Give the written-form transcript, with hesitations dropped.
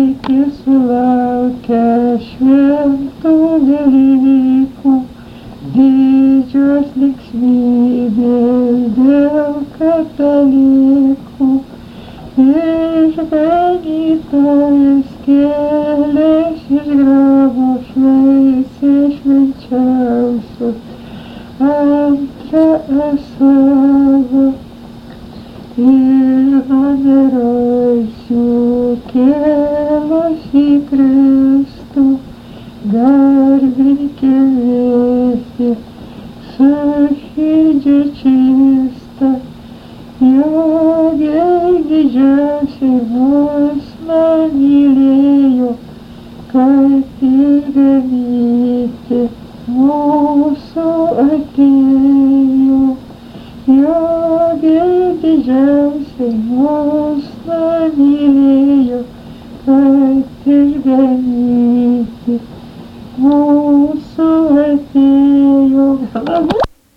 iki sulaukia šventų Velykų, didžios linksmybės dėl katalikų. Išganytojas kėlės iš grabo švaistė švenčiausios, antrą savo iš numirusių kėlos į Kristų, garbinkim visi su širdžia čista. Jo didžiausiai mus mylėjo, kad išganyti mūsų atėjo. Jo didžiausiai mus mylėjo, kad išganyti mūsų atėjo.